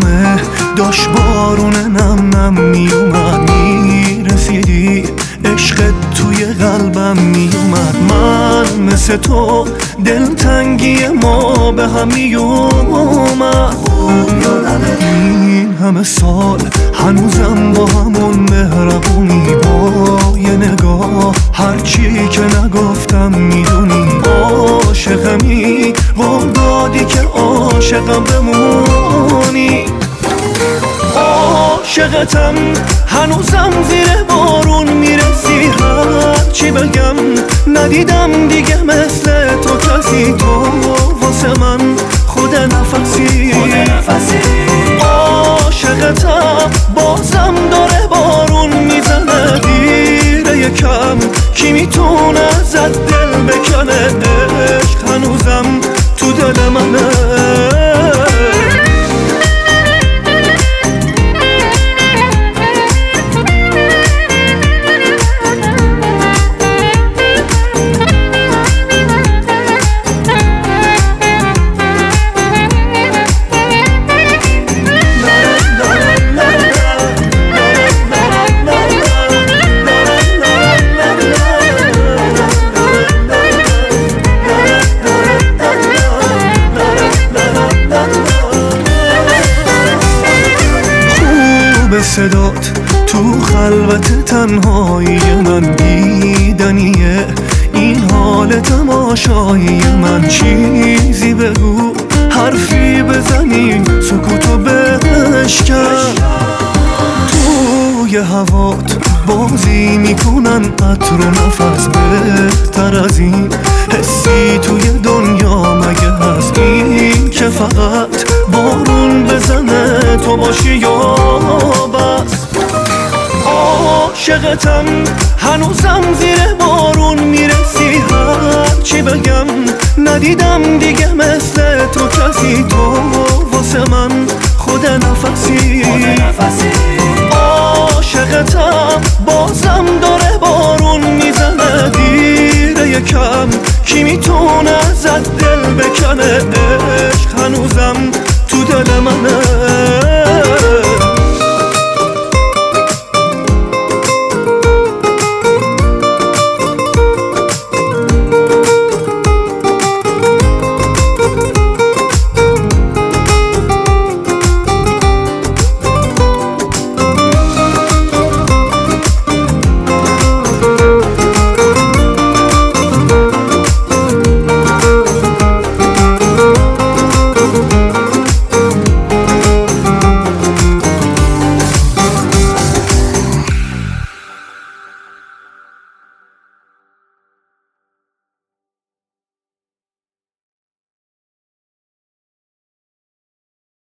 یادمه داشت بارون نم نم میومد، میرسیدی عشقت توی قلبم میومد. من مثل تو دلتنگی ما به هم میومد. این همه سال هنوزم با همون مهربونی، با یه نگاه هرچی که نگفتم میدونی. عاشقمی قول دادی که عاشقم بمونی. عاشقتم هنوزم زیر بارون میرسی، هرچی بگم ندیدم دیگه مثل تو کسی. تو واسه من خود نفسی. عاشقتم بازم داره بارون میزنه، دیره یکم کی میتونه ازت دل بکنه. عشق هنوزم تو دل منه. صدات تو خلوت تنهایی من دیدنیه، این حال تماشایی من. چیزی بگو حرفی بزنی سکوتو بشکن. توی هوات بازی میکنن عطر و نفس، بهتر از این حسی توی دنیا مگه هست؟ این که فقط بارون بزنه تو باشی یا بس. عاشقتم هنوزم زیر بارون میرسی، هرچی بگم ندیدم دیگه مثل تو کسی. تو واسه من خود نفسی. عاشقتم بازم داره بارون میزنه، دیره یکم کی میتونه ازت دل بکنه. عشق هنوزم تو دل منه.